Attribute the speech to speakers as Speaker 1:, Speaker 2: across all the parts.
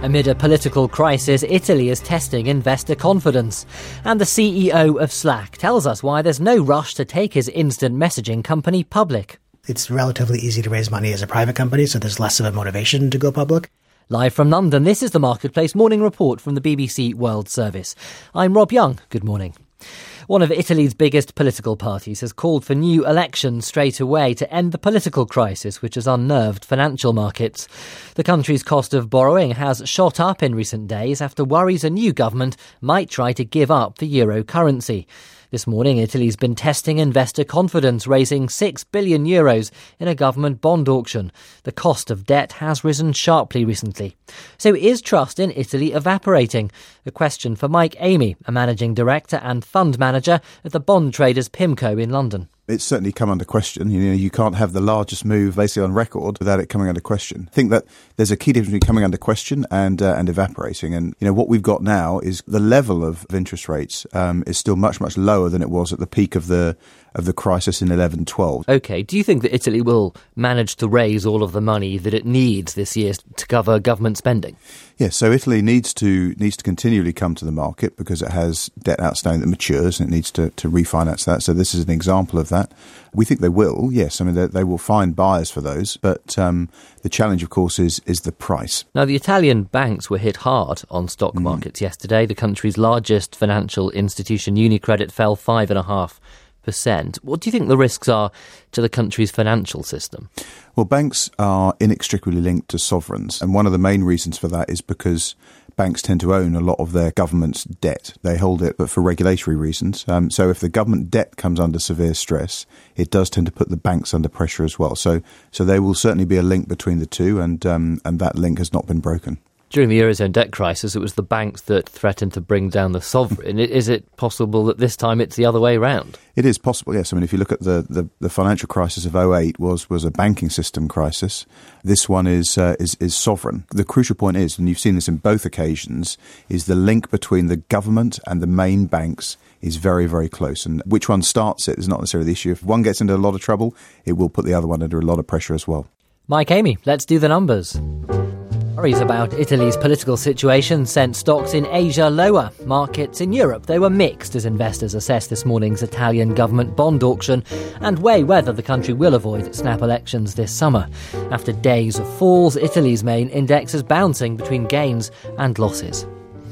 Speaker 1: Amid a political crisis, Italy is testing investor confidence. And the CEO of Slack tells us why there's no rush to take his instant messaging company public.
Speaker 2: It's relatively easy to raise money as a private company, so there's less of a motivation to go public.
Speaker 1: Live from London, this is the Marketplace Morning Report from the BBC World Service. I'm Rob Young. Good morning. One of Italy's biggest political parties has called for new elections straight away to end the political crisis which has unnerved financial markets. The country's cost of borrowing has shot up in recent days after worries a new government might try to give up the euro currency. This morning, Italy's been testing investor confidence, raising €6 billion in a government bond auction. The cost of debt has risen sharply recently. So is trust in Italy evaporating? A question for Mike Amy, a managing director and fund manager at the bond traders PIMCO in London.
Speaker 3: It's certainly come under question. You can't have the largest move basically on record without it coming under question. I think that there's a key difference between coming under question and evaporating. And what we've got now is the level of interest rates is still much, much lower than it was at the peak of the crisis in 11-12.
Speaker 1: OK, do you think that Italy will manage to raise all of the money that it needs this year to cover government spending?
Speaker 3: Yes, so Italy needs to continually come to the market because it has debt outstanding that matures and it needs to refinance that. So this is an example of that. We think they will, yes. I mean, they will find buyers for those. But the challenge, of course, is the price.
Speaker 1: Now, the Italian banks were hit hard on stock markets yesterday. The country's largest financial institution, UniCredit, fell 5.5%. What do you think the risks are to the country's financial system?
Speaker 3: Well, banks are inextricably linked to sovereigns. And one of the main reasons for that is because banks tend to own a lot of their government's debt. They hold it, but for regulatory reasons. So if the government debt comes under severe stress, it does tend to put the banks under pressure as well. So there will certainly be a link between the two, and that link has not been broken.
Speaker 1: During the Eurozone debt crisis, it was the banks that threatened to bring down the sovereign. Is it possible that this time it's the other way around?
Speaker 3: It is possible, yes. I mean, if you look at the financial crisis of 2008 was a banking system crisis. This one is sovereign. The crucial point is, and you've seen this in both occasions, is the link between the government and the main banks is very, very close. And which one starts it is not necessarily the issue. If one gets into a lot of trouble, it will put the other one under a lot of pressure as well.
Speaker 1: Mike Amy, let's do the numbers. Worries about Italy's political situation sent stocks in Asia lower. Markets in Europe, they were mixed as investors assessed this morning's Italian government bond auction and weigh whether the country will avoid snap elections this summer. After days of falls, Italy's main index is bouncing between gains and losses.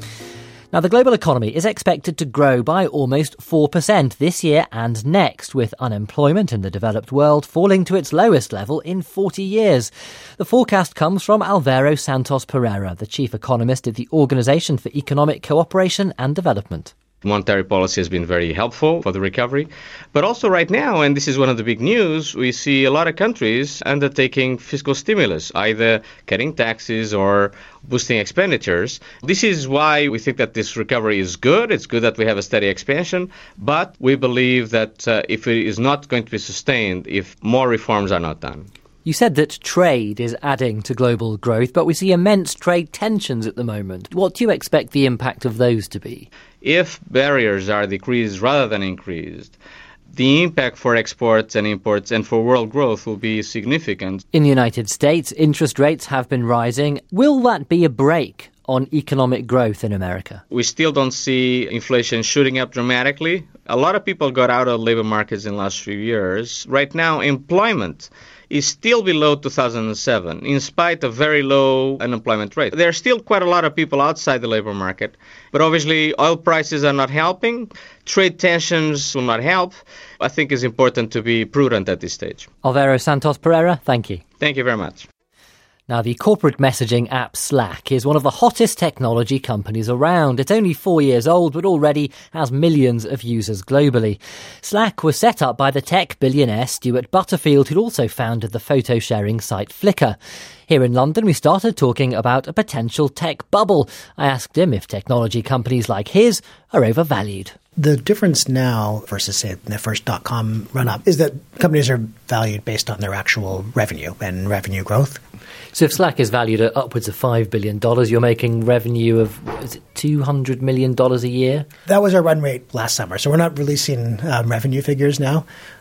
Speaker 1: Now, the global economy is expected to grow by almost 4% this year and next, with unemployment in the developed world falling to its lowest level in 40 years. The forecast comes from Alvaro Santos Pereira, the chief economist at the Organisation for Economic Cooperation and Development.
Speaker 4: Monetary policy has been very helpful for the recovery. But also right now, and this is one of the big news, we see a lot of countries undertaking fiscal stimulus, either cutting taxes or boosting expenditures. This is why we think that this recovery is good. It's good that we have a steady expansion. But we believe that if it is not going to be sustained, if more reforms are not done.
Speaker 1: You said that trade is adding to global growth, but we see immense trade tensions at the moment. What do you expect the impact of those to be?
Speaker 4: If barriers are decreased rather than increased, the impact for exports and imports and for world growth will be significant.
Speaker 1: In the United States, interest rates have been rising. Will that be a brake on economic growth in America?
Speaker 4: We still don't see inflation shooting up dramatically. A lot of people got out of labor markets in the last few years. Right now, employment is still below 2007, in spite of very low unemployment rate. There are still quite a lot of people outside the labor market, but obviously oil prices are not helping. Trade tensions will not help. I think it's important to be prudent at this stage.
Speaker 1: Alvaro Santos Pereira, thank you.
Speaker 4: Thank you very much.
Speaker 1: Now, the corporate messaging app Slack is one of the hottest technology companies around. It's only 4 years old, but already has millions of users globally. Slack was set up by the tech billionaire Stuart Butterfield, who'd also founded the photo-sharing site Flickr. Here in London, we started talking about a potential tech bubble. I asked him if technology companies like his are overvalued.
Speaker 2: The difference now versus, say, the first .com run-up is that companies are valued based on their actual revenue and revenue growth.
Speaker 1: So if Slack is valued at upwards of $5 billion, you're making revenue of, is it $200 million a year?
Speaker 2: That was our run rate last summer. So we're not releasing revenue figures now.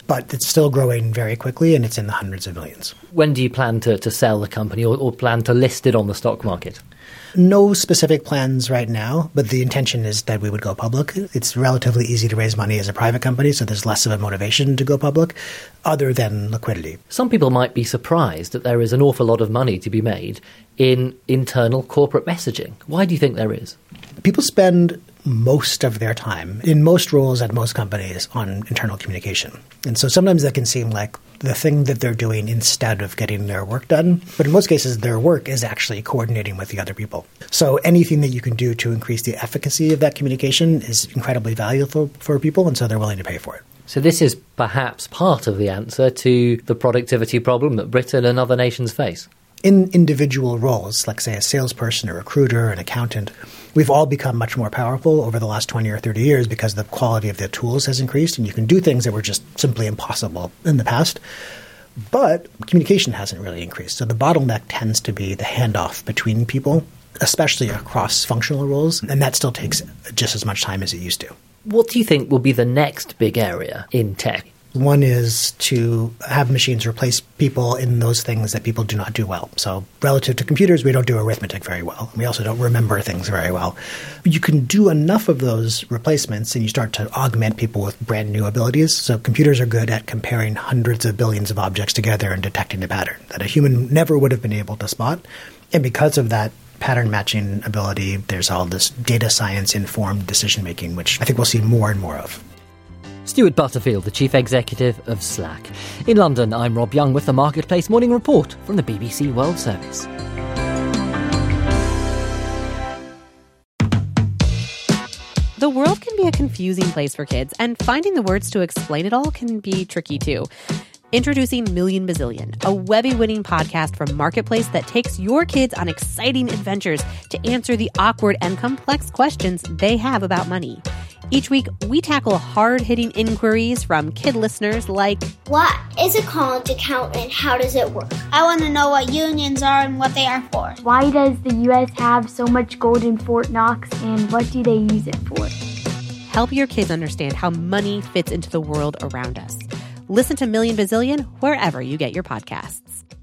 Speaker 2: But it's still growing very quickly, and it's in the hundreds of millions.
Speaker 1: When do you plan to sell the company or plan to list it on the stock market?
Speaker 2: No specific plans right now, but the intention is that we would go public. It's relatively easy to raise money as a private company, so there's less of a motivation to go public other than liquidity.
Speaker 1: Some people might be surprised that there is an awful lot of money to be made in internal corporate messaging. Why do you think there is?
Speaker 2: People spend most of their time in most roles at most companies on internal communication. And so sometimes that can seem like the thing that they're doing instead of getting their work done. But in most cases, their work is actually coordinating with the other people. So anything that you can do to increase the efficacy of that communication is incredibly valuable for people, and so they're willing to pay for it.
Speaker 1: So this is perhaps part of the answer to the productivity problem that Britain and other nations face.
Speaker 2: In individual roles, like say a salesperson, a recruiter, an accountant, we've all become much more powerful over the last 20 or 30 years because the quality of the tools has increased and you can do things that were just simply impossible in the past. But communication hasn't really increased. So the bottleneck tends to be the handoff between people, especially across functional roles, and that still takes just as much time as it used to.
Speaker 1: What do you think will be the next big area in tech?
Speaker 2: One is to have machines replace people in those things that people do not do well. So relative to computers, we don't do arithmetic very well. We also don't remember things very well. But you can do enough of those replacements and you start to augment people with brand new abilities. So computers are good at comparing hundreds of billions of objects together and detecting a pattern that a human never would have been able to spot. And because of that pattern matching ability, there's all this data science informed decision making, which I think we'll see more and more of.
Speaker 1: Stuart Butterfield, the Chief Executive of Slack. In London, I'm Rob Young with the Marketplace Morning Report from the BBC World Service.
Speaker 5: The world can be a confusing place for kids, and finding the words to explain it all can be tricky too. Introducing Million Bazillion, a Webby-winning podcast from Marketplace that takes your kids on exciting adventures to answer the awkward and complex questions they have about money. Each week, we tackle hard-hitting inquiries from kid listeners like,
Speaker 6: what is a college account and how does it work?
Speaker 7: I want to know what unions are and what they are for.
Speaker 8: Why does the U.S. have so much gold in Fort Knox and what do they use it for?
Speaker 5: Help your kids understand how money fits into the world around us. Listen to Million Bazillion wherever you get your podcasts.